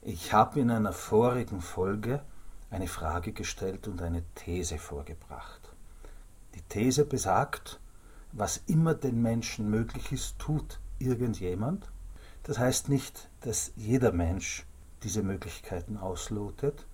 Ich habe in einer vorigen Folge eine Frage gestellt und eine These vorgebracht. Die These besagt, was immer den Menschen möglich ist, tut irgendjemand. Das heißt nicht, dass jeder Mensch diese Möglichkeiten auslotet,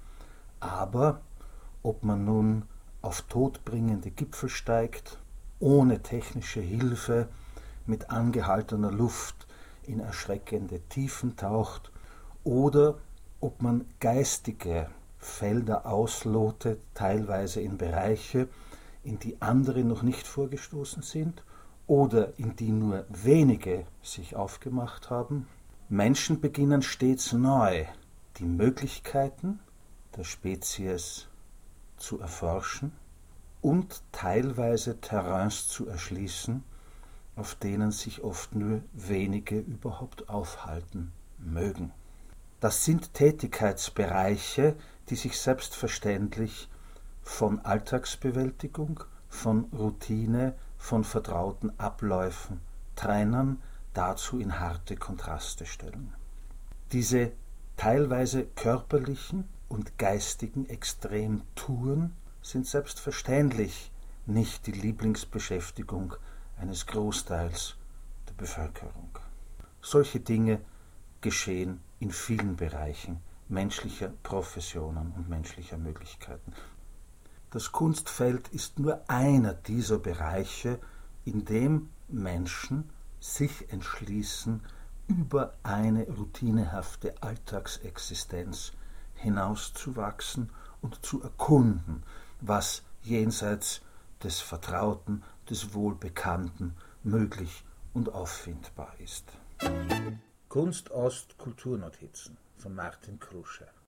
aber ob man nun auf todbringende Gipfel steigt, ohne technische Hilfe, mit angehaltener Luft in erschreckende Tiefen taucht, oder ob man geistige Felder auslotet, teilweise in Bereiche, in die andere noch nicht vorgestoßen sind oder in die nur wenige sich aufgemacht haben. Menschen beginnen stets neu, die Möglichkeiten der Spezies zu erforschen und teilweise Terrains zu erschließen, auf denen sich oft nur wenige überhaupt aufhalten mögen. Das sind Tätigkeitsbereiche, die sich selbstverständlich von Alltagsbewältigung, von Routine, von vertrauten Abläufen trennen, dazu in harte Kontraste stellen. Diese teilweise körperlichen und geistigen Extremtouren sind selbstverständlich nicht die Lieblingsbeschäftigung eines Großteils der Bevölkerung. Solche Dinge geschehen in vielen Bereichen menschlicher Professionen und menschlicher Möglichkeiten. Das Kunstfeld ist nur einer dieser Bereiche, in dem Menschen sich entschließen, über eine routinehafte Alltagsexistenz hinauszuwachsen und zu erkunden, was jenseits des Vertrauten, des Wohlbekannten möglich und auffindbar ist. Kunst Ost Kulturnotizen von Martin Krusche.